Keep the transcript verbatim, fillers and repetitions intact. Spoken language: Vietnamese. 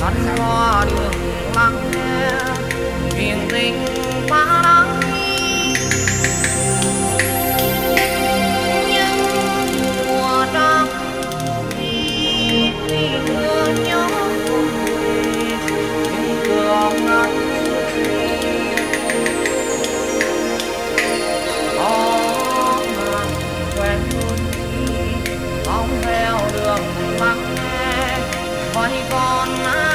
bắn qua đường lắng nghe chuyện tình ta đắng, nhưng mùa trăng đi mưa nhớ những đường ngắn có ngàn quen luôn đi bóng theo đường lắng nghe. Vậy còn ai